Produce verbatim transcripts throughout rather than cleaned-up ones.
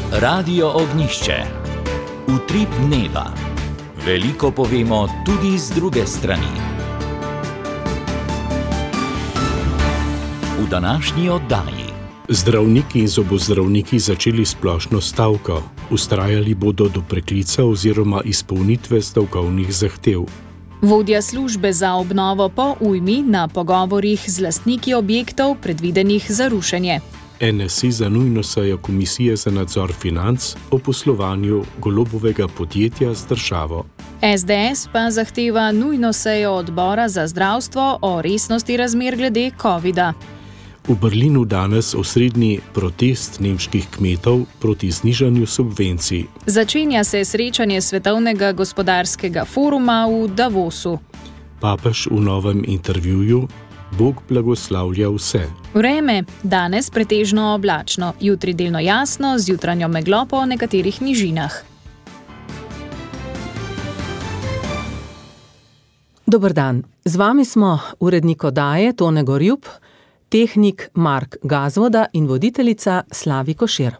Radio Ognjišče. Utrip dneva. Veliko povemo tudi z druge strani. V današnji oddaji. Zdravniki in zobozdravniki začeli splošno stavko. Vztrajali bodo do preklica oziroma izpolnitve stavkovnih zahtev. Vodja službe za obnovo po ujmi na pogovorih z lastniki objektov, predvidenih za rušenje. N S I za nujno sejo Komisije za nadzor financ o poslovanju Golobovega podjetja z državo. S D S pa zahteva nujno sejo odbora za zdravstvo o resnosti razmer glede covida. V Berlinu danes osrednji protest nemških kmetov proti znižanju subvencij. Začenja se srečanje Svetovnega gospodarskega foruma v Davosu. Papež v novem intervjuju: Bog blagoslavlja vse. Vreme, danes pretežno oblačno, jutri delno jasno, z jutranjo meglo po nekaterih nižinah. Dober dan, z vami smo urednik oddaje Tone Gorjup, tehnik Mark Gazvoda in voditeljica Slavi Košir.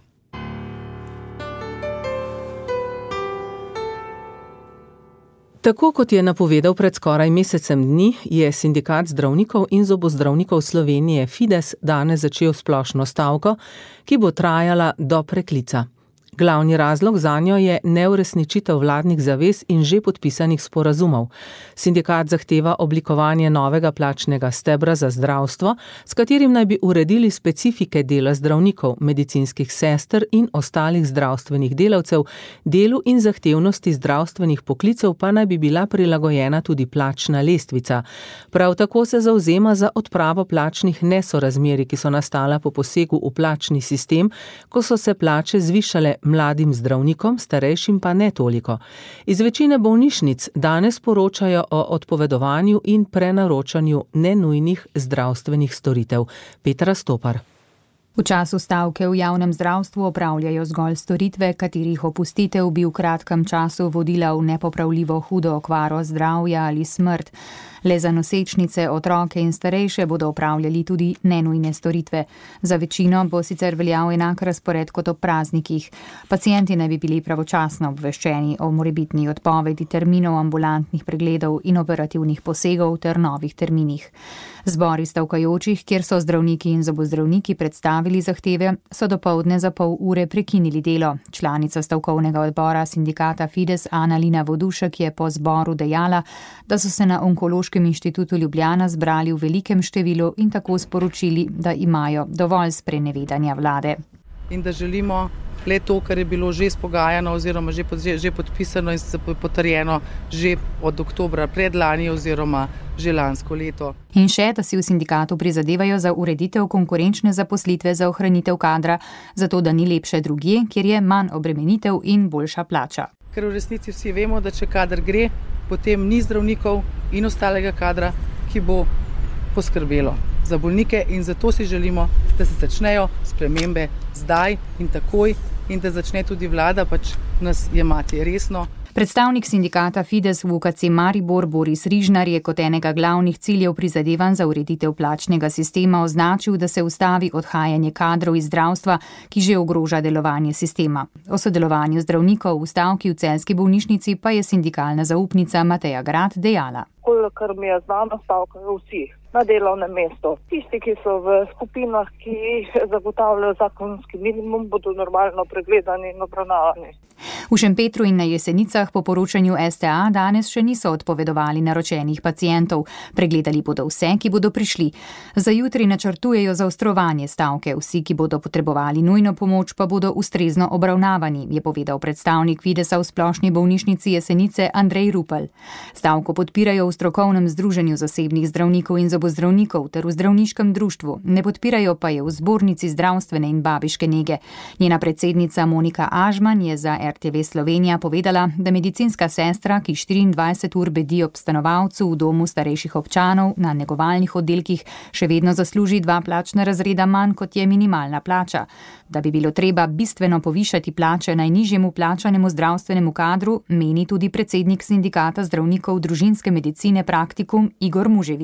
Tako kot je napovedal pred skoraj mesecem dni, je Sindikat zdravnikov in zobozdravnikov Slovenije Fides danes začel splošno stavko, ki bo trajala do preklica. Glavni razlog zanjo je neuresničitev vladnih zavez in že podpisanih sporazumov. Sindikat zahteva oblikovanje novega plačnega stebra za zdravstvo, s katerim naj bi uredili specifike dela zdravnikov, medicinskih sester in ostalih zdravstvenih delavcev, delu in zahtevnosti zdravstvenih poklicev pa naj bi bila prilagojena tudi plačna lestvica. Prav tako se zavzema za odpravo plačnih nesorazmerij, ki so nastala po posegu v plačni sistem, ko so se plače zvišale mladim zdravnikom, starejšim pa ne toliko. Iz večine bolnišnic danes poročajo o odpovedovanju in prenaročanju nenujnih zdravstvenih storitev. Petra Stopar. V času stavke v javnem zdravstvu opravljajo zgolj storitve, katerih opustitev bi v kratkem času vodila v nepopravljivo hudo okvaro zdravja ali smrt. Le za nosečnice, otroke in starejše bodo opravljali tudi nenujne storitve. Za večino bo sicer veljal enak razpored kot ob praznikih. Pacienti naj bi bili pravočasno obveščeni o morebitni odpovedi terminov ambulantnih pregledov in operativnih posegov ter novih terminih. Zbori stavkajočih, kjer so zdravniki in zobozdravniki predstavili zahteve, so dopoldne za pol ure prekinili delo. Članica stavkovnega odbora sindikata Fides Ana-Lina Vodušek je po zboru dejala, da so se na Onkološkem inštitutu Ljubljana zbrali v velikem številu in tako sporočili, da imajo dovolj sprenevedanja vlade. In da želimo le to, kar je bilo že spogajano oziroma že, pod, že podpisano in potrjeno že od oktobra predlani oziroma že lansko leto. In še, da si v sindikatu prizadevajo za ureditev konkurenčne zaposlitve za ohranitev kadra, zato da ni lepše drugje, kjer je manj obremenitev in boljša plača. Ker v resnici vsi vemo, da če kader gre, potem ni zdravnikov in ostalega kadra, ki bo poskrbelo za bolnike, in zato si želimo, da se začnejo spremembe zdaj in takoj in da začne tudi vlada pač nas jemati resno. Predstavnik sindikata Fides v U K C Maribor Boris Rižnar je kot enega glavnih ciljev prizadevanj za ureditev plačnega sistema označil, da se ustavi odhajanje kadrov iz zdravstva, ki že ogroža delovanje sistema. O sodelovanju zdravnikov v stavki v celjski bolnišnici pa je sindikalna zaupnica Mateja Grad dejala. Kolikor mi je znano, stavkajo vsi na delovnem mestu. Tisti, ki so v skupinah, ki zagotavljajo zakonski minimum, bodo normalno pregledani in obravnavani. V Šempetru in na Jesenicah po poročanju S T A danes še niso odpovedovali naročenih pacientov. Pregledali bodo vse, ki bodo prišli. Za jutri načrtujejo zaostrovanje stavke. Vsi, ki bodo potrebovali nujno pomoč, pa bodo ustrezno obravnavani, je povedal predstavnik Fidesa v splošni bolnišnici Jesenice Andrej Rupel. Stavko podpirajo v strokovnem združenju zasebnih zdravnikov in zobozdravnikov ter v zdravniškem društvu. Ne podpirajo pa je v zbornici zdravstvene in babiške nege. Njena predsednica Monika Ažman je za R T V Slovenija povedala, da medicinska sestra, ki štiriindvajset ur bedi ob stanovalcu v domu starejših občanov na negovalnih oddelkih, še vedno zasluži dva plačna razreda manj, kot je minimalna plača. Da bi bilo treba bistveno povišati plače najnižjemu plačanemu zdravstvenemu kadru, meni tudi predsednik sindikata zdravnikov družinske medicine Praktikum Igor Muževič.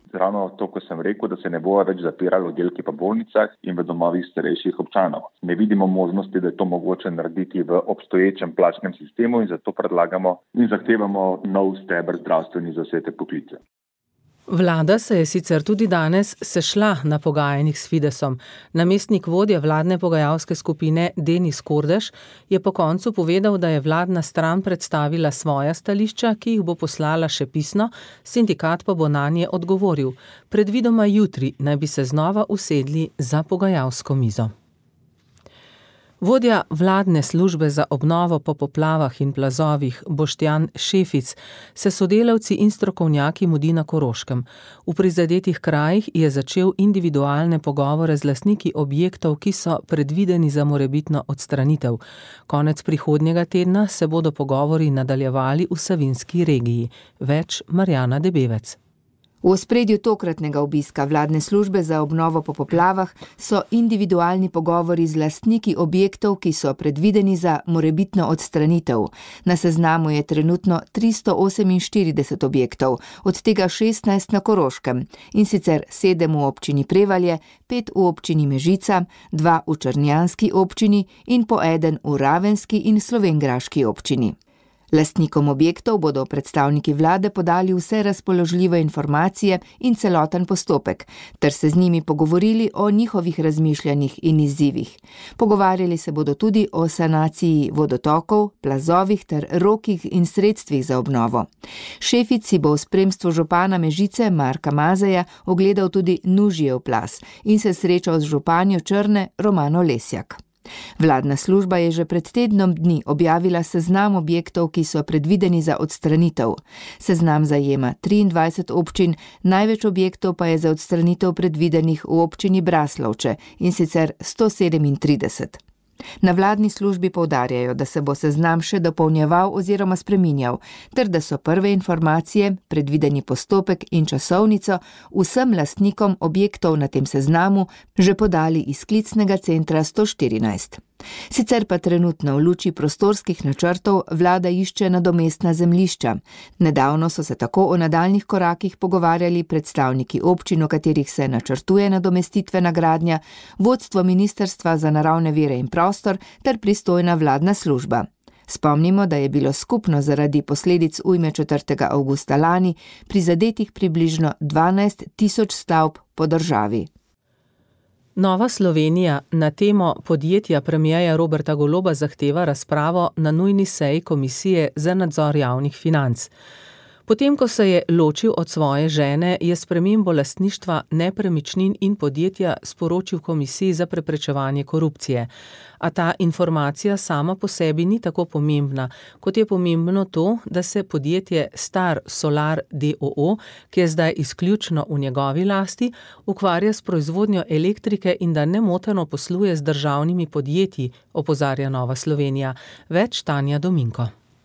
ravno to, ko sem rekel, da se ne bo več zapirali oddelki po bolnicah in v domovih starejših občanov. Ne vidimo možnosti, da je to mogoče narediti v obstoječem plačnem sistemu in zato predlagamo in zahtevamo nov steber zdravstveni za vse te poklice. Vlada se je sicer tudi danes sešla na pogajanjih s Fidesom. Namestnik vodje vladne pogajalske skupine Denis Kordež je po koncu povedal, da je vladna stran predstavila svoja stališča, ki jih bo poslala še pisno, sindikat pa bo nanje odgovoril. Predvidoma jutri naj bi se znova usedli za pogajalsko mizo. Vodja vladne službe za obnovo po poplavah in plazovih Boštjan Šefic se sodelavci in strokovnjaki mudi na Koroškem. V prizadetih krajih je začel individualne pogovore z lastniki objektov, ki so predvideni za morebitno odstranitev. Konec prihodnjega tedna se bodo pogovori nadaljevali v Savinjski regiji. Več Marjana Debevec. V ospredju tokratnega obiska vladne službe za obnovo po poplavah so individualni pogovori z lastniki objektov, ki so predvideni za morebitno odstranitev. Na seznamu je trenutno tristo oseminštirideset objektov, od tega šestnajst na Koroškem, in sicer sedem v občini Prevalje, pet v občini Mežica, dva v Črnjanski občini in po eden v Ravenski in Slovenjgraški občini. Lastnikom objektov bodo predstavniki vlade podali vse razpoložljive informacije in celoten postopek, ter se z njimi pogovorili o njihovih razmišljanjih in izzivih. Pogovarjali se bodo tudi o sanaciji vodotokov, plazovih ter rokih in sredstvih za obnovo. Šefic si bo v spremstvu župana Mežice Marka Mazeja ogledal tudi Nužijev plaz in se srečal z županjo Črne Romano Lesjak. Vladna služba je že pred tednom dni objavila seznam objektov, ki so predvideni za odstranitev. Seznam zajema triindvajset občin, največ objektov pa je za odstranitev predvidenih v občini Braslovče, in sicer sto sedemintrideset. Na vladni službi poudarjajo, da se bo seznam še dopolnjeval oziroma spreminjal, ter da so prve informacije, predvideni postopek in časovnico vsem lastnikom objektov na tem seznamu že podali iz klicnega centra sto štirinajst. Sicer pa trenutno v luči prostorskih načrtov vlada išče nadomestna zemljišča. Nedavno so se tako o nadaljnjih korakih pogovarjali predstavniki občin, v katerih se načrtuje nadomestitvena gradnja, vodstvo Ministrstva za naravne vire in prostor ter pristojna vladna služba. Spomnimo, da je bilo skupno zaradi posledic ujme četrtega avgusta lani prizadetih približno dvanajst tisoč stavb po državi. Nova Slovenija na temo podjetja premierja Roberta Goloba zahteva razpravo na nujni seji Komisije za nadzor javnih financ. Potem, ko se je ločil od svoje žene, je spremembo lastništva nepremičnin in podjetja sporočil Komisiji za preprečevanje korupcije. A ta informacija sama po sebi ni tako pomembna, kot je pomembno to, da se podjetje Star Solar d. o. o., ki je zdaj izključno v njegovi lasti, ukvarja s proizvodnjo elektrike in da nemoteno posluje z državnimi podjetji, opozarja Nova Slovenija. Več Tanja Dominko.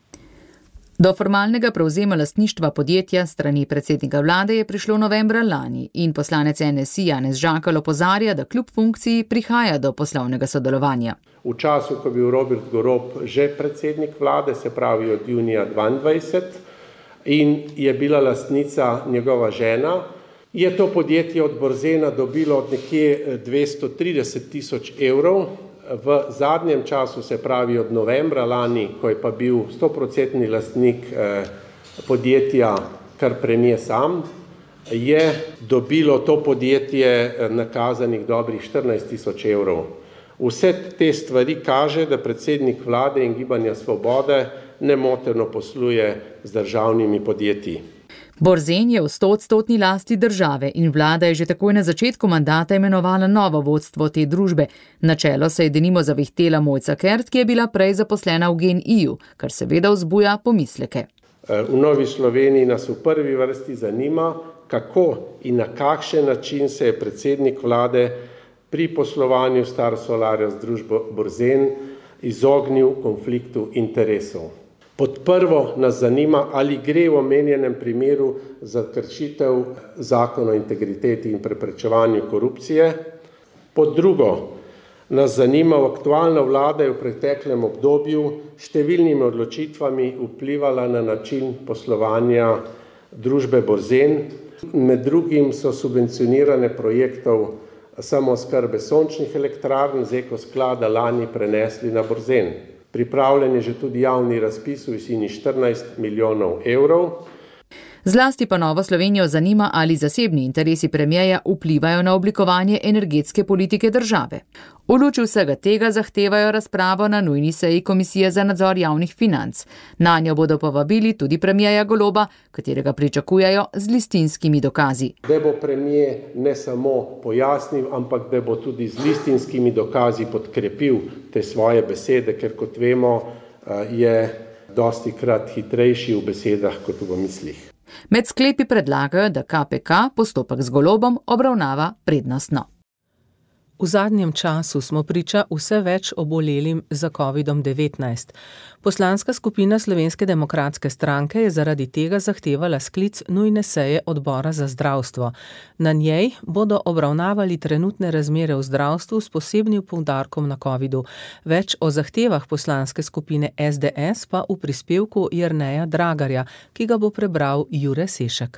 Do formalnega prevzema lastništva podjetja strani predsednika vlade je prišlo novembra lani in poslanec N S I Janez Žakelj opozarja, da kljub funkciji prihaja do poslovnega sodelovanja. V času, ko je bil Robert Golob že predsednik vlade, se pravi od junija dvaindvajset, in je bila lastnica njegova žena, je to podjetje od Borzena dobilo od nekje dvesto trideset tisoč evrov. V zadnjem času, se pravi od novembra lani, ko je pa bil stoprocentni lastnik eh, podjetja kar premier sam, je dobilo to podjetje nakazanih dobrih štirinajst tisoč evrov. Vse te stvari kaže, da predsednik vlade in Gibanja Svobode nemoteno posluje z državnimi podjetji. Borzen je v stoodstotni lasti države in vlada je že takoj na začetku mandata imenovala novo vodstvo te družbe. Na čelo se je denimo zavihtela Mojca Kert, ki je bila prej zaposlena v GEN-I-ju, kar seveda vzbuja pomisleke. V Novi Sloveniji nas v prvi vrsti zanima, kako in na kakšen način se je predsednik vlade pri poslovanju Star Solarja z družbo Borzen izognil konfliktu interesov. Pod prvo nas zanima, ali gre v omenjenem primeru za kršitev zakona o integriteti in preprečevanju korupcije. Pod drugo nas zanima, v aktualna vlada je v preteklem obdobju številnimi odločitvami vplivala na način poslovanja družbe Borzen. Med drugim so subvencionirane projektov samooskrbe sončnih elektrarn z ekosklada lani prenesli na Borzen. Pripravljen je že tudi javni razpis v višini štirinajst milijonov evrov. Zlasti pa Novo Slovenijo zanima, ali zasebni interesi premierja vplivajo na oblikovanje energetske politike države. V luči vsega tega zahtevajo razpravo na nujni seji Komisije za nadzor javnih financ. Nanjo bodo povabili tudi premierja Goloba, katerega pričakujejo z listinskimi dokazi. Da bo premier ne samo pojasnil, ampak da bo tudi z listinskimi dokazi podkrepil te svoje besede, ker kot vemo, je dosti krat hitrejši v besedah kot v mislih. Med sklepi predlagajo, da K P K postopek z Golobom obravnava prednostno. V zadnjem času smo priča vse več obolelim za kovid devetnajst. Poslanska skupina Slovenske demokratske stranke je zaradi tega zahtevala sklic nujne seje odbora za zdravstvo. Na njej bodo obravnavali trenutne razmere v zdravstvu s posebnim poudarkom na covidu. Več o zahtevah poslanske skupine S D S pa v prispevku Jerneja Dragarja, ki ga bo prebral Jure Sešek.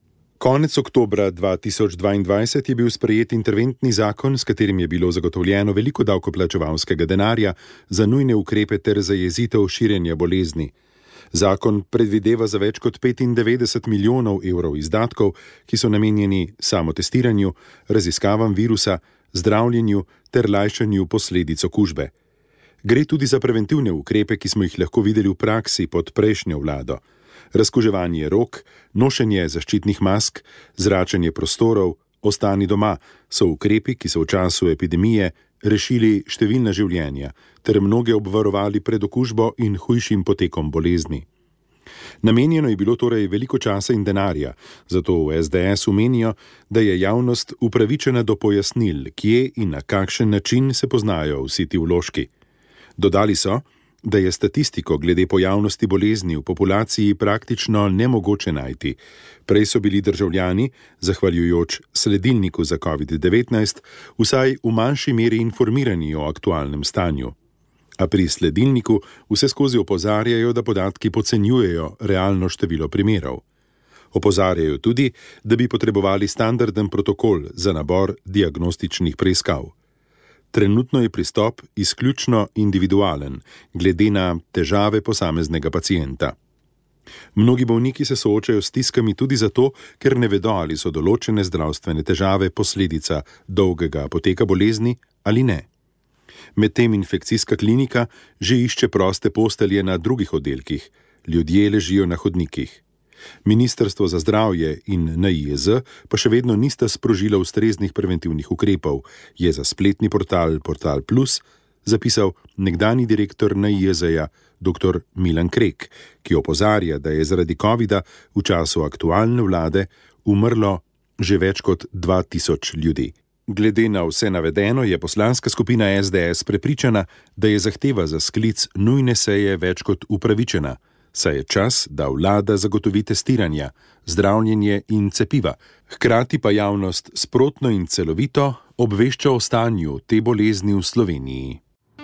Konec oktobra dva tisoč dvaindvajset je bil sprejet interventni zakon, s katerim je bilo zagotovljeno veliko davkoplačevalskega denarja za nujne ukrepe ter zajezitev širjenja bolezni. Zakon predvideva za več kot petindevetdeset milijonov evrov izdatkov, ki so namenjeni samotestiranju, raziskavam virusa, zdravljenju ter lajšanju posledic okužbe. Gre tudi za preventivne ukrepe, ki smo jih lahko videli v praksi pod prejšnjo vlado. Razkuževanje rok, nošenje zaščitnih mask, zračenje prostorov, ostani doma so ukrepi, ki so v času epidemije rešili številna življenja ter mnoge obvarovali pred okužbo in hujšim potekom bolezni. Namenjeno je bilo torej veliko časa in denarja, zato v S D S menijo, da je javnost upravičena do pojasnil, kje in na kakšen način se poznajo vsi ti vložki. Dodali so, da je statistiko glede pojavnosti bolezni v populaciji praktično nemogoče najti. Prej so bili državljani, zahvaljujoč sledilniku za kovid devetnajst, vsaj v manjši meri informirani o aktualnem stanju. A pri sledilniku vse skozi opozarjajo, da podatki podcenjujejo realno število primerov. Opozarjajo tudi, da bi potrebovali standarden protokol za nabor diagnostičnih preiskav. Trenutno je pristop izključno individualen, glede na težave posameznega pacienta. Mnogi bolniki se soočajo s stiskami tudi zato, ker ne vedo, ali so določene zdravstvene težave posledica dolgega poteka bolezni ali ne. Medtem infekcijska klinika že išče proste postelje na drugih oddelkih, ljudje ležijo na hodnikih. Ministrstvo za zdravje in N I E Z pa še vedno nista sprožila ustreznih preventivnih ukrepov, je za spletni portal Portal Plus zapisal nekdanji direktor N I E Z-ja dr. Milan Krek, ki opozarja, da je zaradi covida v času aktualne vlade umrlo že več kot dva tisoč ljudi. Glede na vse navedeno je poslanska skupina S D S prepričana, da je zahteva za sklic nujne seje več kot upravičena, saj je čas, da vlada zagotovi testiranja, zdravljenje in cepiva, hkrati pa javnost sprotno in celovito obvešča o stanju te bolezni v Sloveniji.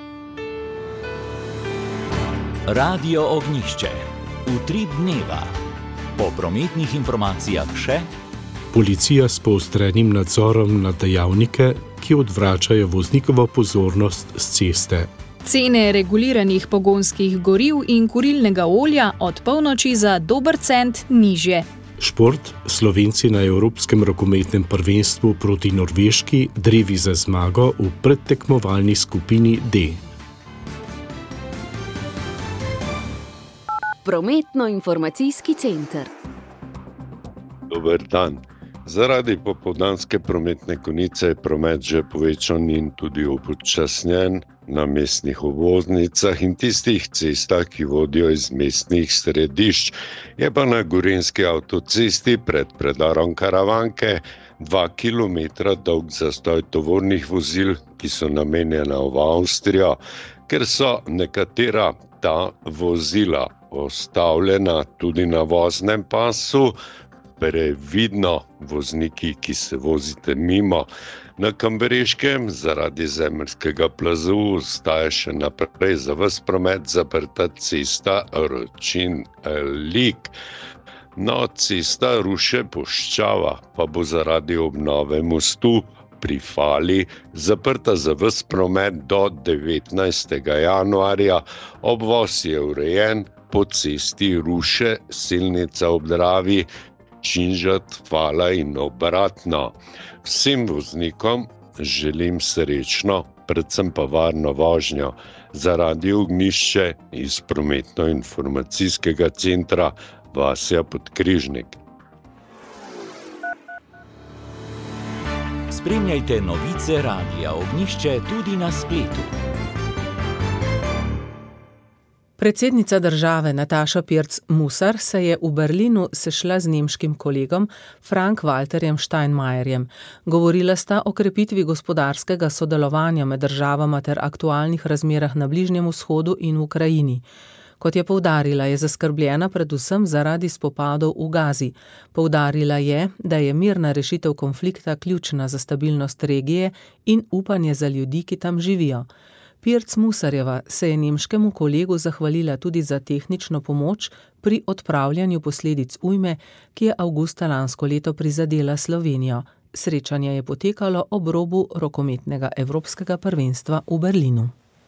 Radio Ognjišče. Utrip dneva. Po prometnih informacijah še policija s poostrenim nadzorom na dejavnike, ki odvračajo voznikovo pozornost s ceste. Cene reguliranih pogonskih goriv in kurilnega olja od polnoči za dober cent nižje. Šport. Slovenci na Evropskem rokometnem prvenstvu proti Norveški drevi za zmago v predtekmovalni skupini D. Prometno-informacijski center. Dober dan. Zaradi popoldanske prometne konice je promet že povečan in tudi upočasnjen na mestnih obvoznicah in tistih cestah, ki vodijo iz mestnih središč. Je pa na gorenjski avtocesti pred predarom Karavanke dva kilometra dolg zastoj tovornih vozil, ki so namenjena v Avstrijo, ker so nekatera ta vozila ostavljena tudi na voznem pasu. Previdno vozniki, ki se vozite mimo. Na Kambereškem zaradi zemeljskega plazu ostaja še naprej za ves promet zaprta cesta Ročin-Lik. No, cesta Ruše-Puščava pa bo zaradi obnove mostu pri Fali zaprta za ves promet do devetnajstega januarja. Obvoz je urejen po cesti Ruše, Selnica ob Dravi, Činžat, Fala in obratno. Vsem voznikom želim srečno, predvsem pa varno vožnjo. Za Radio Ognjišče iz prometno-informacijskega centra Vasja Podkrižnik. Spremljajte novice Radia Ognjišče tudi na spletu. Predsednica države Nataša Pirc Musar se je v Berlinu sešla z nemškim kolegom Frank-Walterjem Steinmeierjem. Govorila sta o krepitvi gospodarskega sodelovanja med državama ter aktualnih razmerah na Bližnjem vzhodu in v Ukrajini. Kot je poudarila, je zaskrbljena predvsem zaradi spopadov v Gazi. Poudarila je, da je mirna rešitev konflikta ključna za stabilnost regije in upanje za ljudi, ki tam živijo. Pirc Musarjeva se je nemškemu kolegu zahvalila tudi za tehnično pomoč pri odpravljanju posledic ujme, ki je avgusta lansko leto prizadela Slovenijo. Srečanje je potekalo ob robu rokometnega evropskega prvenstva v Berlinu.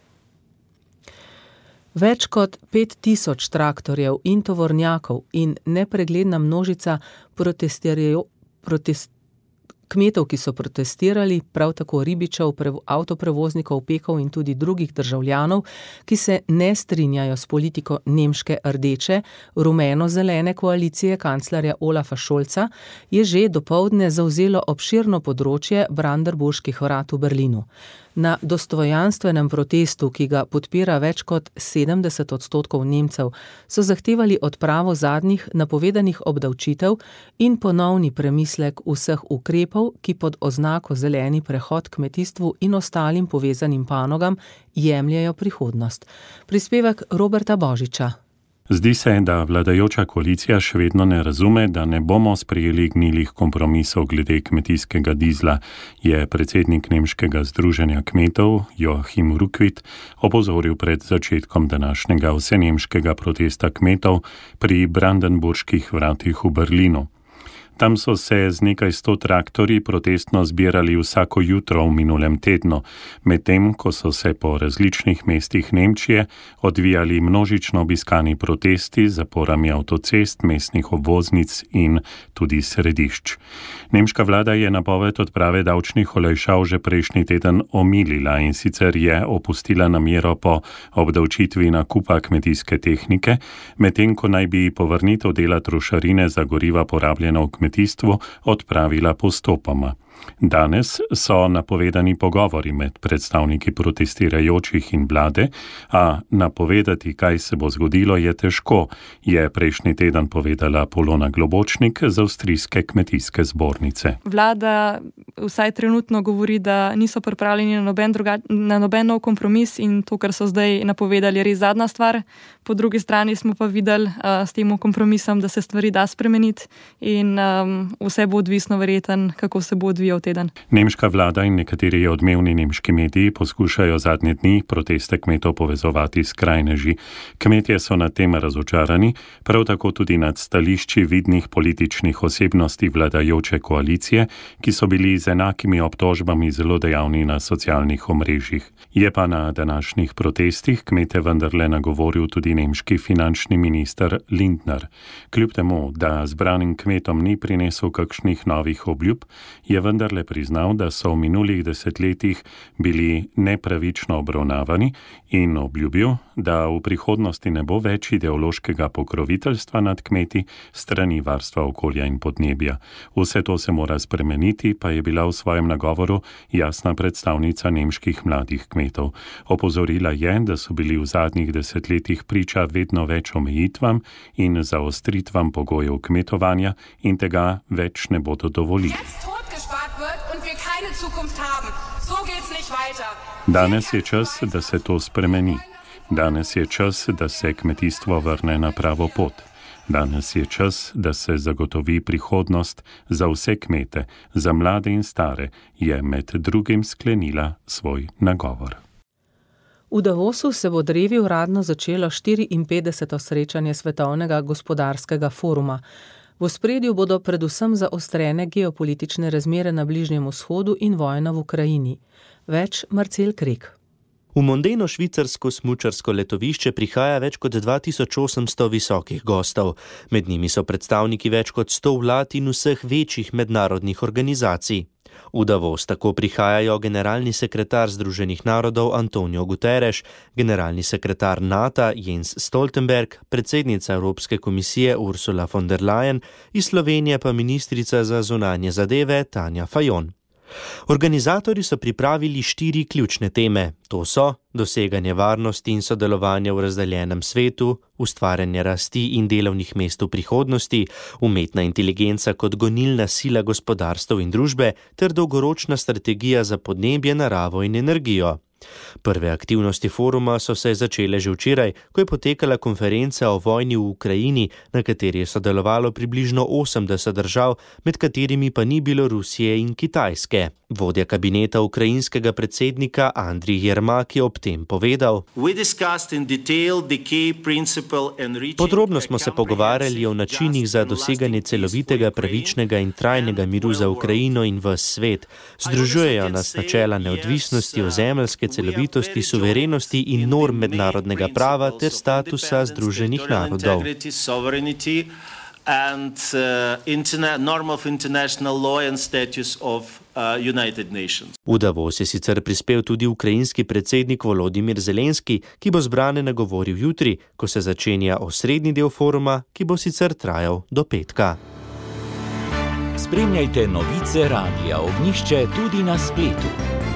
Več kot pet tisoč traktorjev in tovornjakov in nepregledna množica protestirajo, protest, kmetov, ki so protestirali, prav tako ribičev, avtoprevoznikov, pekov in tudi drugih državljanov, ki se ne strinjajo s politiko nemške rdeče, rumeno-zelene koalicije kanclerja Olafa Scholza, je že dopoldne zavzelo obširno področje Brandenburških vrat v Berlinu. Na dostojanstvenem protestu, ki ga podpira več kot sedemdeset odstotkov Nemcev, so zahtevali odpravo zadnjih napovedanih obdavčitev in ponovni premislek vseh ukrepov, ki pod oznako zeleni prehod kmetijstvu in ostalim povezanim panogam jemljejo prihodnost. Prispevek Roberta Božiča. Zdi se, da vladajoča koalicija še vedno ne razume, da ne bomo sprejeli gnilih kompromisov glede kmetijskega dizla, je predsednik nemškega združenja kmetov Joachim Rukvit opozoril pred začetkom današnjega vsenemškega protesta kmetov pri Brandenburških vratih v Berlinu. Tam so se z nekaj sto traktorji protestno zbirali vsako jutro v minulem tednu, medtem ko so se po različnih mestih Nemčije odvijali množično obiskani protesti z zaporami avtocest, mestnih obvoznic in tudi središč. Nemška vlada je napoved odprave davčnih olajšav že prejšnji teden omilila in sicer je opustila namero po obdavčitvi nakupa kmetijske tehnike, medtem ko naj bi povrnitev dela trošarine za goriva porabljena v kmetijstvu odpravila postopoma. Danes so napovedani pogovori med predstavniki protestirajočih in vlade, a napovedati, kaj se bo zgodilo, je težko, je prejšnji teden povedala Polona Globočnik z Avstrijske kmetijske zbornice. Vlada vsaj trenutno govori, da niso pripravljeni na noben, druga, na noben nov kompromis in to, kar so zdaj napovedali, je res zadnja stvar. Po drugi strani smo pa videli uh, s tem kompromisom, da se stvari da spremeniti in um, vse bo odvisno verjeten, kako se bo odvijal teden. Nemška vlada in nekateri odmevni nemški mediji poskušajo zadnje dni proteste kmetov povezovati s skrajneži. Kmetje so nad tem razočarani, prav tako tudi nad stališči vidnih političnih osebnosti vladajoče koalicije, ki so bili z enakimi obtožbami zelo dejavni na socialnih omrežjih. Je pa na današnjih protestih kmete vendarle nagovoril tudi nemški finančni minister Lindner. Kljub temu, da zbranim kmetom ni prinesel kakšnih novih obljub, je vendarle priznal, da so v minulih desetletjih bili nepravično obravnavani in obljubil, da v prihodnosti ne bo več ideološkega pokroviteljstva nad kmeti strani varstva okolja in podnebja. Vse to se mora spremeniti, pa je bila v svojem nagovoru jasna predstavnica nemških mladih kmetov. Opozorila je, da so bili v zadnjih desetletjih priča vedno več omejitvam in zaostritvam pogojev kmetovanja in tega več ne bodo dovolili. Danes je čas, da se to spremeni. Danes je čas, da se kmetijstvo vrne na pravo pot. Danes je čas, da se zagotovi prihodnost za vse kmete, za mlade in stare, je med drugim sklenila svoj nagovor. V Davosu se bo drevi uradno začelo štiriinpetdeseto srečanje Svetovnega gospodarskega foruma. V ospredju bodo predvsem zaostrene geopolitične razmere na Bližnjem vzhodu in vojna v Ukrajini. Več Marcel Krek. V mondejno švicarsko smučarsko letovišče prihaja več kot dva tisoč osemsto visokih gostov. Med njimi so predstavniki več kot sto vlad in vseh večjih mednarodnih organizacij. V Davos tako prihajajo generalni sekretar Združenih narodov Antonio Guterres, generalni sekretar NATO Jens Stoltenberg, predsednica Evropske komisije Ursula von der Leyen, iz Slovenije pa ministrica za zunanje zadeve Tanja Fajon. Organizatorji so pripravili štiri ključne teme. To so doseganje varnosti in sodelovanja v razdeljenem svetu, ustvarjanje rasti in delovnih mest v prihodnosti, umetna inteligenca kot gonilna sila gospodarstev in družbe ter dolgoročna strategija za podnebje, naravo in energijo. Prve aktivnosti foruma so se začele že včeraj, ko je potekala konferenca o vojni v Ukrajini, na kateri je sodelovalo približno osemdeset držav, med katerimi pa ni bilo Rusije in Kitajske. Vodja kabineta ukrajinskega predsednika Andrij Jermak je ob tem povedal: Podrobno smo se pogovarjali o načinih za doseganje celovitega, pravičnega in trajnega miru za Ukrajino in ves svet. Združujejo nas načela neodvisnosti, ozemeljske celovitosti, suverenosti in norm mednarodnega prava ter statusa Združenih narodov. and uh, interna- norm of international law and status of uh, United Nations. V Davos je sicer prispel tudi ukrajinski predsednik Volodimir Zelenski, ki bo zbrane nagovoril jutri, ko se začenja osrednji del foruma, ki bo sicer trajal do petka. Spremljajte novice Radia Ognjišče tudi na spletu.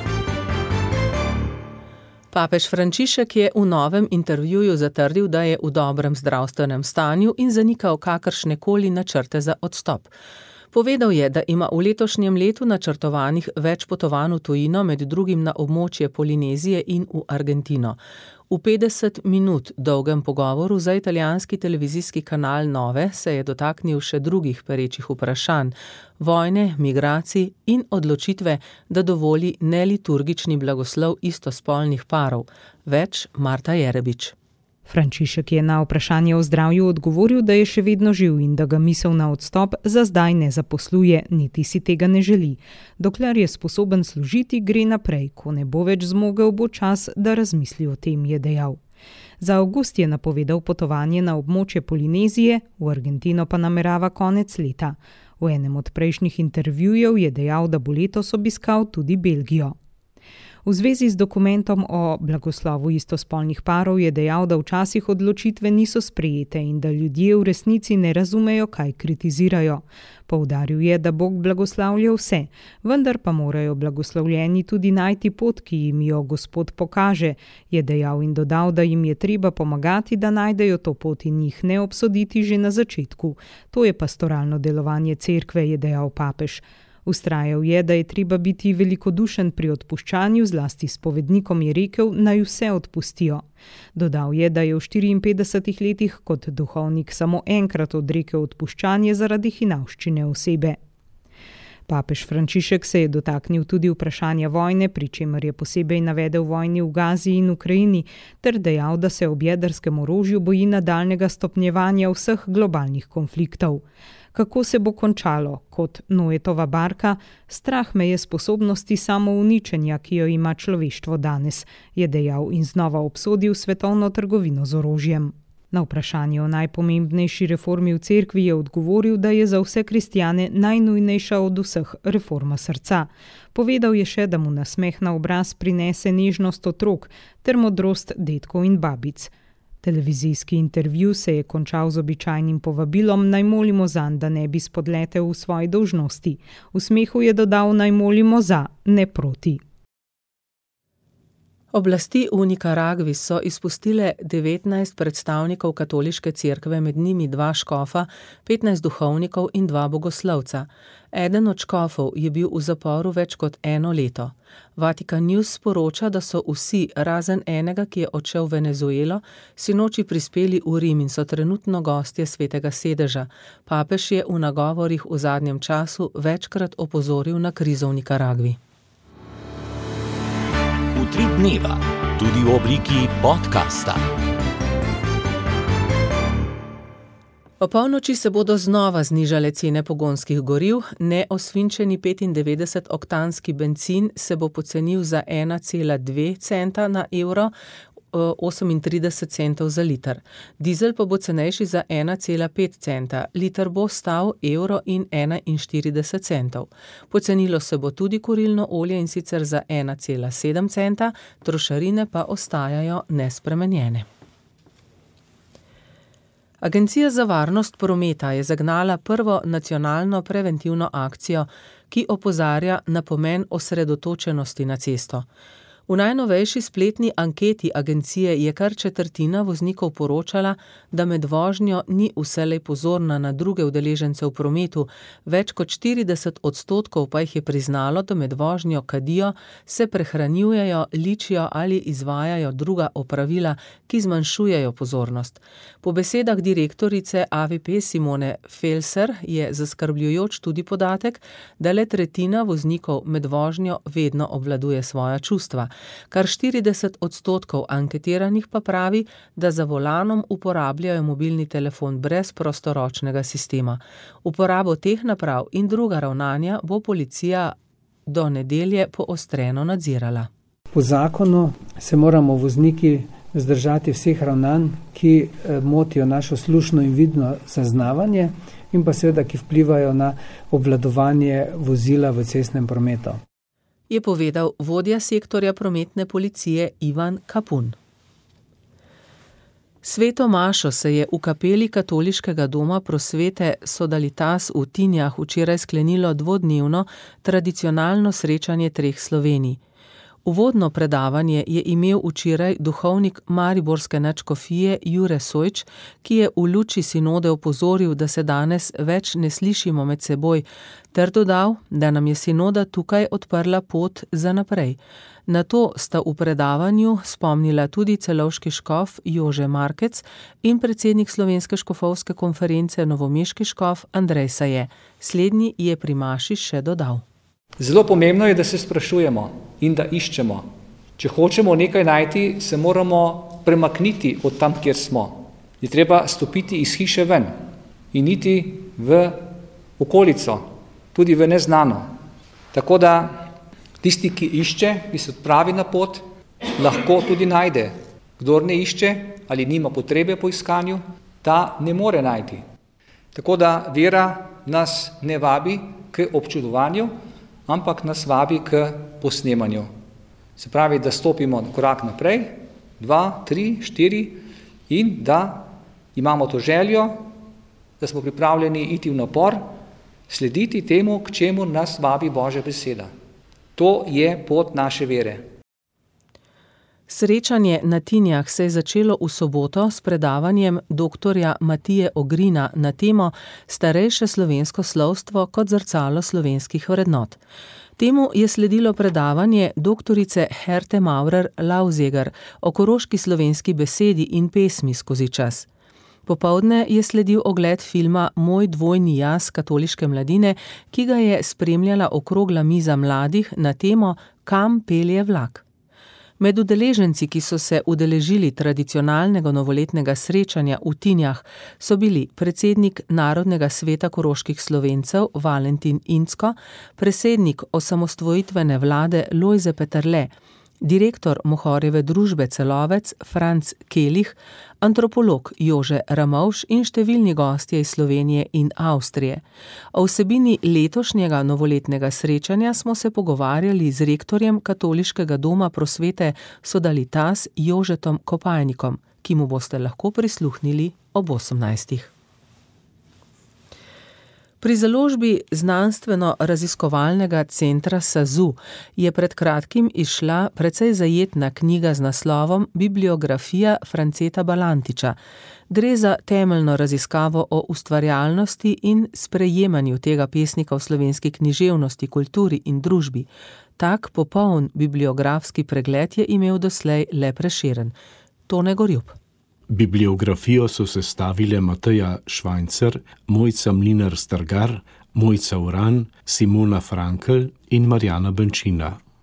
Papež Frančišek je v novem intervjuju zatrdil, da je v dobrem zdravstvenem stanju in zanikal kakršnekoli načrte za odstop. Povedal je, da ima v letošnjem letu načrtovanih več potovanj v tujino, med drugim na območje Polinezije in v Argentino. V petdeset minut dolgem pogovoru za italijanski televizijski kanal Nove se je dotaknil še drugih perečih vprašanj, vojne, migracij in odločitve, da dovoli neliturgični blagoslov istospolnih parov. Več Marta Jerebič. Frančišek je na vprašanje o zdravju odgovoril, da je še vedno živ in da ga misel na odstop za zdaj ne zaposluje, niti si tega ne želi. Dokler je sposoben služiti, gre naprej, ko ne bo več zmogel, bo čas, da razmisli o tem, je dejal. Za avgust je napovedal potovanje na območje Polinezije, v Argentino pa namerava konec leta. V enem od prejšnjih intervjujev je dejal, da bo letos obiskal tudi Belgijo. V zvezi z dokumentom o blagoslovu istospolnih parov je dejal, da včasih odločitve niso sprejete in da ljudje v resnici ne razumejo, kaj kritizirajo. Poudaril je, da Bog blagoslavlja vse, vendar pa morajo blagoslovljeni tudi najti pot, ki jim jo Gospod pokaže, je dejal in dodal, da jim je treba pomagati, da najdejo to pot in jih ne obsoditi že na začetku. To je pastoralno delovanje cerkve, je dejal papež. Ustrajal je, da je treba biti velikodušen pri odpuščanju, zlasti spovednikom je rekel, naj vse odpustijo. Dodal je, da je v štiriinpetdesetih letih kot duhovnik samo enkrat odrekel odpuščanje zaradi hinavščine osebe. Papež Frančišek se je dotaknil tudi vprašanja vojne, pri čemer je posebej navedel vojni v Gazi in Ukrajini, ter dejal, da se ob jedrskem orožju boji nadaljnjega stopnjevanja vseh globalnih konfliktov. Kako se bo končalo, kot Noetova barka, strah me je sposobnosti samouničenja, ki jo ima človeštvo danes, je dejal in znova obsodil svetovno trgovino z orožjem. Na vprašanje o najpomembnejši reformi v cerkvi je odgovoril, da je za vse kristjane najnujnejša od vseh reforma srca. Povedal je še, da mu nasmeh na obraz prinese nežnost otrok ter modrost dedkov in babic. Televizijski intervju se je končal z običajnim povabilom, naj molimo zanj, da ne bi spodletel v svoji dolžnosti. V smehu je dodal, naj molimo za, ne proti. Oblasti v Nikaragvi so izpustile devetnajst predstavnikov katoliške cerkve, med njimi dva škofa, petnajst duhovnikov in dva bogoslovca. Eden od škofov je bil v zaporu več kot eno leto. Vatikan News sporoča, da so vsi, razen enega, ki je odšel v Venezuelo, sinoči prispeli v Rim in so trenutno gostje Svetega sedeža. Papež je v nagovorih v zadnjem času večkrat opozoril na krizo v Nikaragvi. V Utrip dneva, tudi v obliki podcasta. O polnoči se bodo znova znižale cene pogonskih goriv, neosvinčeni petindevetdesetoktanski bencin se bo pocenil za ena cela dve centa na evro, osemintrideset centov za liter. Dizel pa bo cenejši za ena cela pet centa, liter bo stal evro in enainštirideset centov. Pocenilo se bo tudi kurilno olje in sicer za ena cela sedem centa, trošarine pa ostajajo nespremenjene. Agencija za varnost prometa je zagnala prvo nacionalno preventivno akcijo, ki opozarja na pomen osredotočenosti na cesto. V najnovejši spletni anketi agencije je kar četrtina voznikov poročala, da med vožnjo ni vselej pozorna na druge udeležence v prometu, več kot štirideset odstotkov pa jih je priznalo, da med vožnjo kadijo, se prehranjujejo, ličijo ali izvajajo druga opravila, ki zmanjšujejo pozornost. Po besedah direktorice A V P Simone Felser je zaskrbljujoč tudi podatek, da le tretjina voznikov med vožnjo vedno obvladuje svoja čustva. Kar štirideset odstotkov anketiranih pa pravi, da za volanom uporabljajo mobilni telefon brez prostoročnega sistema. Uporabo teh naprav in druga ravnanja bo policija do nedelje poostreno nadzirala. Po zakonu se moramo vozniki vzdržati vseh ravnanj, ki motijo našo slušno in vidno zaznavanje in pa seveda, ki vplivajo na obvladovanje vozila v cestnem prometu, je povedal vodja sektorja prometne policije Ivan Kapun. Sveto mašo se je v kapeli Katoliškega doma prosvete Sodalitas v Tinjah včeraj sklenilo dvodnevno tradicionalno srečanje treh Slovenij. Uvodno predavanje je imel včeraj duhovnik mariborske nadškofije Jure Sojč, ki je v luči sinode opozoril, da se danes več ne slišimo med seboj, ter dodal, da nam je sinoda tukaj odprla pot za naprej. Na to sta v predavanju spomnila tudi celovški škof Jože Markec in predsednik Slovenske škofovske konference novomeški škof Andrej Saje. Slednji je pri maši še dodal. Zelo pomembno je, da se sprašujemo in da iščemo. Če hočemo nekaj najti, se moramo premakniti od tam, kjer smo. Je treba stopiti iz hiše ven in iti v okolico, tudi v neznano. Tako da tisti, ki išče, ki se odpravi na pot, lahko tudi najde. Kdor ne išče ali nima potrebe po iskanju, ta ne more najti. Tako da vera nas ne vabi k občudovanju, ampak nas vabi k posnemanju. Se pravi, da stopimo korak naprej, dva, tri, štiri in da imamo to željo, da smo pripravljeni iti v napor, slediti temu, k čemu nas vabi Božja beseda. To je pot naše vere. Srečanje na Tinjah se je začelo v soboto s predavanjem doktorja Matije Ogrina na temo Starejše slovensko slovstvo kot zrcalo slovenskih vrednot. Temu je sledilo predavanje doktorice Herte Maurer-Lauseger o koroški slovenski besedi in pesmi skozi čas. Popoldne je sledil ogled filma Moj dvojni jaz katoliške mladine, ki ga je spremljala okrogla miza mladih na temo Kam pelje vlak. Med udeleženci, ki so se udeležili tradicionalnega novoletnega srečanja v Tinjah, so bili predsednik Narodnega sveta koroških Slovencev Valentin Incko, predsednik osamosvojitvene vlade Lojze Peterle, direktor Mohorjeve družbe Celovec Franc Kelih, antropolog Jože Ramovš in številni gostje iz Slovenije in Avstrije. O vsebini letošnjega novoletnega srečanja smo se pogovarjali z rektorjem Katoliškega doma prosvete Sodalitas Jožetom Kopajnikom, ki mu boste lahko prisluhnili ob osemnajstih. Pri založbi znanstveno-raziskovalnega centra SAZU je pred kratkim izšla precej zajetna knjiga z naslovom Bibliografija Franceta Balantiča. Gre za temeljno raziskavo o ustvarjalnosti in sprejemanju tega pesnika v slovenski književnosti, kulturi in družbi. Tak popoln bibliografski pregled je imel doslej le Prešeren. Tone Gorjup. Bibliografijo so sestavile Mateja Švajcer, Mojca Mlinar Stargar, Mojca Uran, Simona Frankl in Marjana Benčina.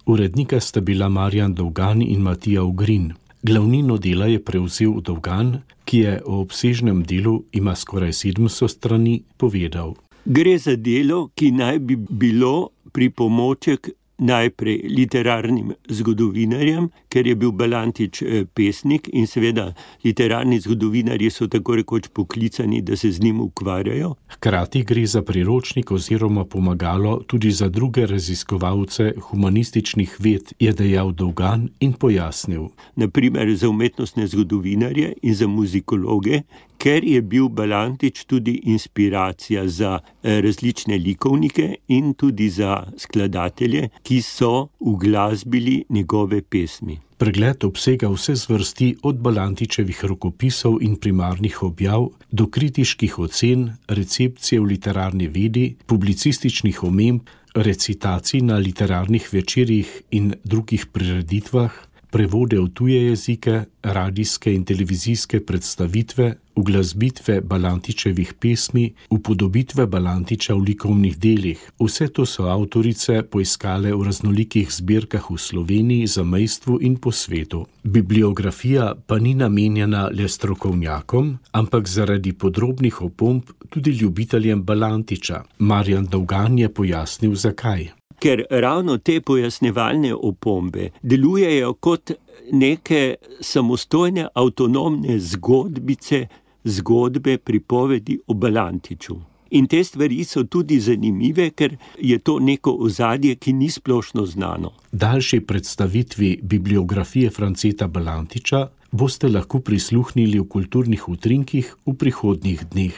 Urednika sta bila Marjan Dolgan in Matija Ugrin. Glavnino dela je prevzel Dolgan, ki je o obsežnem delu, ima skoraj sedemsto strani, povedal. Gre za delo, ki naj bi bilo pripomoček najprej literarnim zgodovinarjem, ker je bil Balantič pesnik in seveda literarni zgodovinarji so tako rekoč poklicani, da se z njim ukvarjajo. Hkrati gre za priročnik oziroma pomagalo tudi za druge raziskovalce humanističnih ved, je dejal Dolgan in pojasnil. Naprimer za umetnostne zgodovinarje in za muzikologe, ker je bil Balantič tudi inspiracija za različne likovnike in tudi za skladatelje, ki so uglasbili njegove pesmi. Pregled obsega vse zvrsti od Balantičevih rokopisov in primarnih objav do kritiških ocen, recepcije v literarni vedi, publicističnih omemb, recitacij na literarnih večerjih in drugih prireditvah, prevode v tuje jezike, radijske in televizijske predstavitve, uglasbitve Balantičevih pesmi, upodobitve Balantiča v likovnih delih. Vse to so avtorice poiskale v raznolikih zbirkah v Sloveniji, zamejstvu in po svetu. Bibliografija pa ni namenjena le strokovnjakom, ampak zaradi podrobnih opomb tudi ljubiteljem Balantiča. Marjan Dolgan je pojasnil, zakaj. Ker ravno te pojasnevalne opombe delujejo kot neke samostojne, avtonomne zgodbice, zgodbe, pripovedi o Balantiču. In te stvari so tudi zanimive, ker je to neko ozadje, ki ni splošno znano. Daljši predstavitvi bibliografije Franceta Balantiča boste lahko prisluhnili v kulturnih utrinkih v prihodnjih dneh.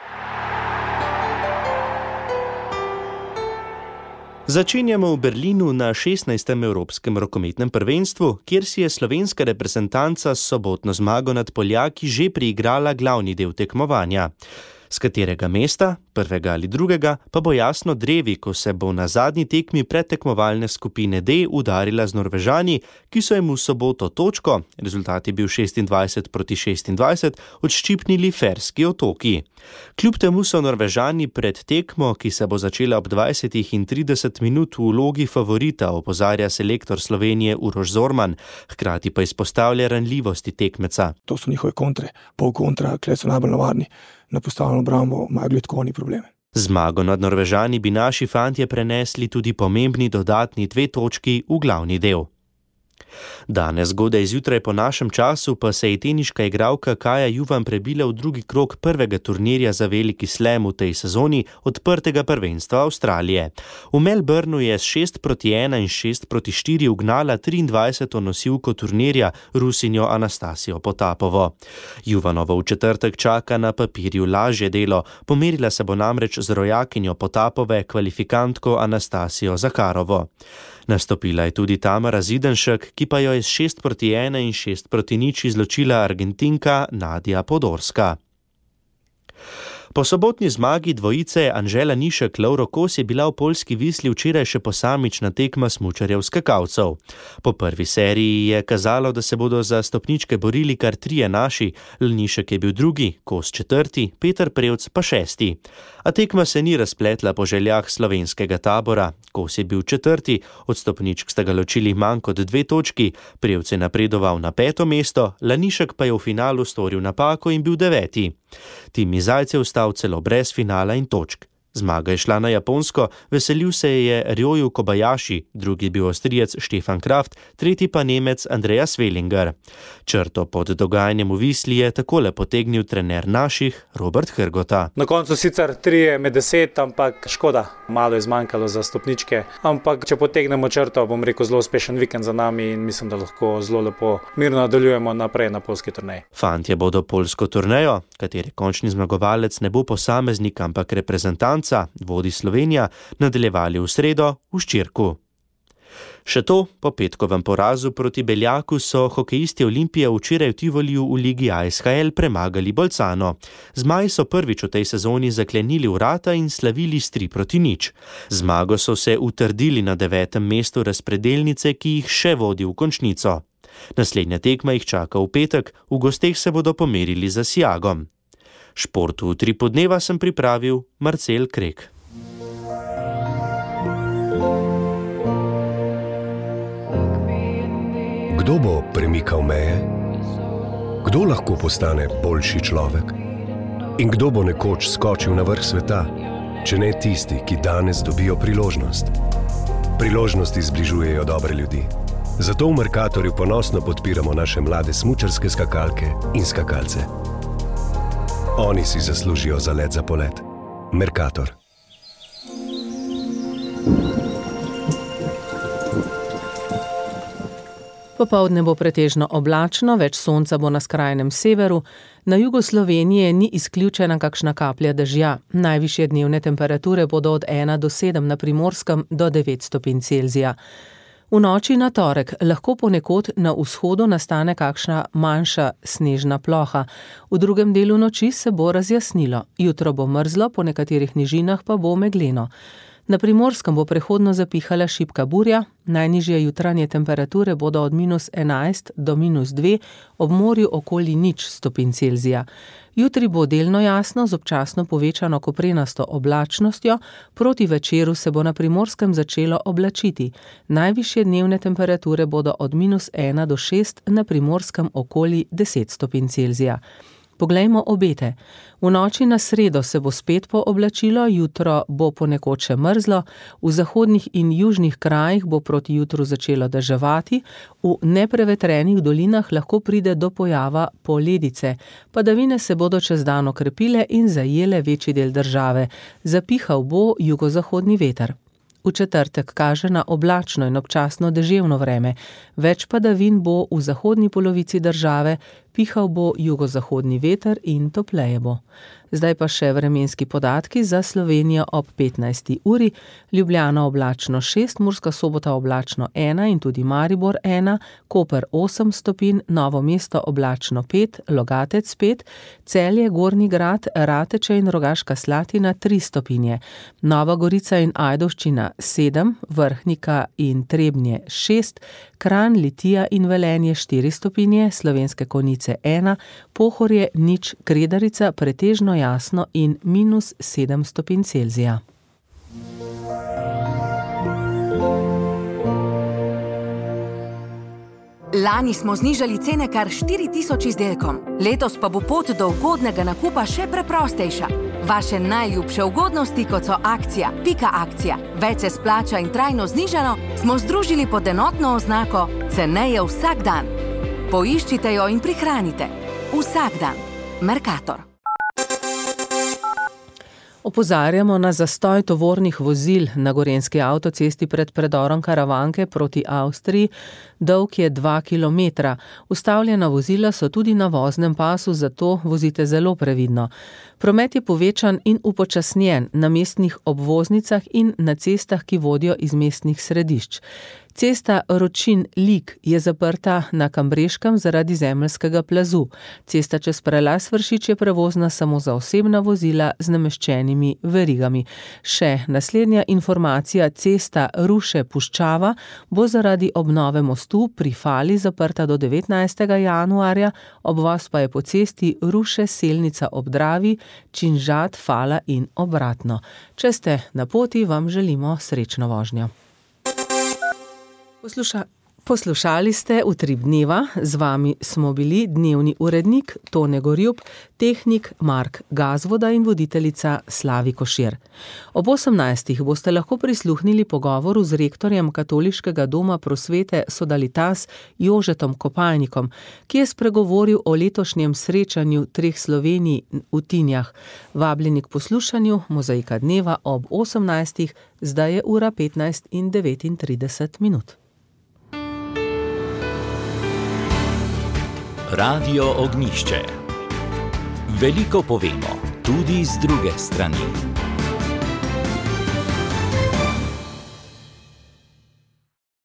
Začenjamo v Berlinu na šestnajstem Evropskem rokometnem prvenstvu, kjer si je slovenska reprezentanca s sobotno zmago nad Poljaki že priigrala glavni del tekmovanja. S katerega mesta, prvega ali drugega, pa bo jasno drevi, ko se bo na zadnji tekmi predtekmovalne skupine D udarila z Norvežani, ki so jim v soboto točko, rezultat je bil šestindvajset proti šestindvajset, odščipnili Ferski otoki. Kljub temu so Norvežani pred tekmo, ki se bo začela ob dvajsetih in trideset minut v vlogi favorita, opozarja selektor Slovenije Uroš Zorman, hkrati pa izpostavlja ranljivosti tekmeca. To so njihove kontre, pol kontra, kle so najbolj navarni. Na postavljeno obrambo imajo gledkovni probleme. Zmago nad Norvežani bi naši fantje prenesli tudi pomembni dodatni dve točki v glavni del. Danes zgodaj zjutraj po našem času pa se je teniška igralka Kaja Juvan prebila v drugi krog prvega turnirja za veliki slam v tej sezoni odprtega prvenstva Avstralije. V Melbourneu je s šest proti ena in šest proti štiri ugnala triindvajseto nosilko turnirja Rusinjo Anastasijo Potapovo. Juvanovo v četrtek čaka na papirju lažje delo, pomerila se bo namreč z rojakinjo Potapove, kvalifikantko Anastasijo Zakarovo. Nastopila je tudi Tamara Zidenšek, ki pa jo je s šest proti ena in šest proti nič izločila Argentinka Nadja Podorska. Po sobotni zmagi dvojice Anžela Nišek Lovro Kos je bila v poljski Visli včeraj še posamična tekma smučarjev skakalcev. Po prvi seriji je kazalo, da se bodo za stopničke borili kar trije naši, Nišek je bil drugi, Kos četrti, Peter Prevc pa šesti. A tekma se ni razpletla po željah slovenskega tabora. Kos je bil četrti, od stopničk sta ga ločili manj kot dve točki, Prevc je napredoval na peto mesto, Lanišek pa je v finalu storil napako in bil deveti. Timi Zajc je ostal celo brez finala in točk. Zmaga je šla na Japonsko, veselil se je Ryoju Kobayashi, drugi je bil Avstrijec Stefan Kraft, tretji pa Nemec Andreas Wellinger. Črto pod dogajanjem v Visli je takole potegnil trener naših Robert Hrgota. Na koncu sicer trije med deset, ampak škoda, malo je zmanjkalo za stopničke, ampak če potegnemo črto, bom rekel, zelo uspešen vikend za nami in mislim, da lahko zelo lepo mirno nadaljujemo naprej na poljski turnej. Fantje bodo poljsko turnejo, kateri končni zmagovalec ne bo posameznik, ampak reprezentant, vodi Slovenija, nadaljevali v sredo v Ščirku. Še to, po petkovem porazu proti Beljaku so hokejisti Olimpije včeraj v Tivoliju v ligi A S H L premagali Bolcano. Zmaji so prvič v tej sezoni zaklenili vrata in slavili s tri proti nič. Zmago so se utrdili na devetem mestu razpredelnice, ki jih še vodi v končnico. Naslednja tekma jih čaka v petek, v gosteh se bodo pomerili za Sijagom. Športu v tri podneva sem pripravil Marcel Krek. Kdo bo premikal meje? Kdo lahko postane boljši človek? In kdo bo nekoč skočil na vrh sveta, če ne tisti, ki danes dobijo priložnost? Priložnosti zbližujejo dobre ljudi. Zato v Mercatorju ponosno podpiramo naše mlade smučarske skakalke in skakalce. Oni si zaslužijo za let za polet. Mercator. Popoldne bo pretežno oblačno, več sonca bo na skrajnem severu, na jugu Slovenije ni izključena kakšna kaplja dežja. Najvišje dnevne temperature bodo od ena do sedem na Primorskem do devet stopinj Celzija. V noči na torek lahko ponekod na vzhodu nastane kakšna manjša snežna ploha. V drugem delu noči se bo razjasnilo. Jutro bo mrzlo, po nekaterih nižinah pa bo megleno. Na Primorskem bo prehodno zapihala šibka burja, najnižje jutranje temperature bodo od minus enajst do minus dve, ob morju okoli nič stopinj Celzija. Jutri bo delno jasno z občasno povečano koprenasto oblačnostjo, proti večeru se bo na Primorskem začelo oblačiti. Najvišje dnevne temperature bodo od minus ena do šest, na Primorskem okoli deset stopinj Celzija. Poglejmo obete. V noči na sredo se bo spet pooblačilo, jutro bo ponekod še mrzlo, v zahodnih in južnih krajih bo proti jutru začelo deževati, v neprevetrenih dolinah lahko pride do pojava poledice. Padavine se bodo čez dan okrepile in zajele večji del države. Zapihal bo jugozahodni veter. V četrtek kaže na oblačno in občasno deževno vreme. Več padavin bo v zahodni polovici države, pihal bo jugozahodni veter in topleje bo. Zdaj pa še vremenski podatki za Slovenijo ob petnajsti uri. Ljubljana oblačno šest, Murska Sobota oblačno ena in tudi Maribor ena, Koper osem stopinj, Novo mesto oblačno pet, Logatec pet, Celje, Gornji Grad, Rateče in Rogaška Slatina tri stopinje, Nova Gorica in Ajdovščina sedem, Vrhnika in Trebnje šest, Kranj, Litija in Velenje štiri stopinje, Slovenske Konjice ena, Pohorje nič, Kredarica pretežno jasno in minus sedem stopinj Celzija. Lani smo znižali cene kar štiri tisoč izdelkom. Letos pa bo pot do ugodnega nakupa še preprostejša. Vaše najljubše ugodnosti, kot so akcija, pika akcija, več se splača in trajno znižano, smo združili pod enotno oznako ceneje vsak dan. Poiščite jo in prihranite. Vsak dan. Mercator. Opozarjamo na zastoj tovornih vozil na gorenjski avtocesti pred predorom Karavanke proti Avstriji. Dolg je dva kilometra. Ustavljena vozila so tudi na voznem pasu, zato vozite zelo previdno. Promet je povečan in upočasnjen na mestnih obvoznicah in na cestah, ki vodijo iz mestnih središč. Cesta Ročin-Lig je zaprta na Kambreškem zaradi zemeljskega plazu. Cesta čez prelaz Vršič je prevozna samo za osebna vozila z nameščenimi verigami. Še naslednja informacija, cesta Ruše-Puščava bo zaradi obnove mostu pri Fali zaprta do devetnajstega januarja, obvoz pa je po cesti Ruše-Selnica ob Dravi, Činžat, Fala in obratno. Če ste na poti, vam želimo srečno vožnjo. Posluša, poslušali ste Utrip dneva, z vami smo bili dnevni urednik Tone Gorjup, tehnik Mark Gazvoda in voditeljica Slavi Košir. Ob osemnajstih boste lahko prisluhnili pogovoru z rektorjem Katoliškega doma prosvete Sodalitas Jožetom Kopalnikom, ki je spregovoril o letošnjem srečanju treh Slovenij v Tinjah. Vabljeni k poslušanju Mozaika dneva ob osemnajstih, zdaj je ura petnajst in devetintrideset minut. Radio Ognjišče. Veliko povemo, tudi z druge strani.